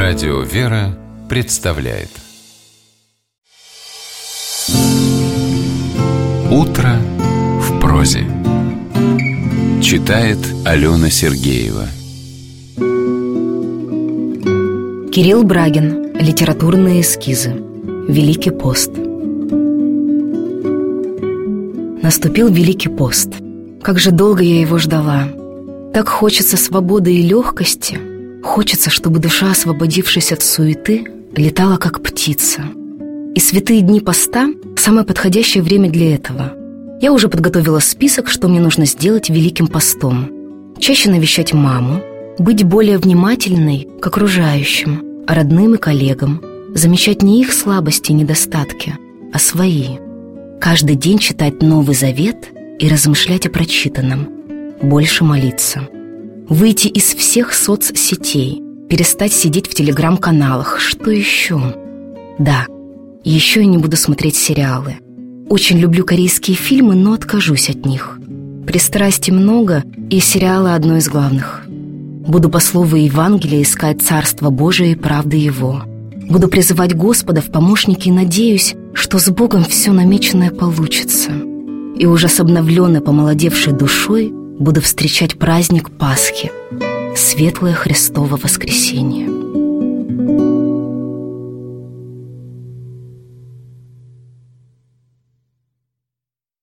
Радио «Вера» представляет «Утро в прозе». Читает Алена Сергеева. Кирилл Брагин. Литературные эскизы. Великий пост. Наступил Великий пост. Как же долго я его ждала. Так хочется свободы и легкости. Хочется, чтобы душа, освободившись от суеты, летала как птица. И святые дни поста – самое подходящее время для этого. Я уже подготовила список, что мне нужно сделать Великим постом. Чаще навещать маму, быть более внимательной к окружающим, родным и коллегам, замечать не их слабости и недостатки, а свои. Каждый день читать Новый Завет и размышлять о прочитанном. Больше молиться. Выйти из всех соцсетей, перестать сидеть в телеграм-каналах. Что еще? Да, еще я не буду смотреть сериалы. Очень люблю корейские фильмы, но откажусь от них. Пристрастий много, и сериалы одно из главных. Буду по слову Евангелия искать Царство Божие и правды Его. Буду призывать Господа в помощники и надеюсь, что с Богом все намеченное получится. И уже с обновленной, помолодевшей душой буду встречать праздник Пасхи, светлое Христово воскресенье.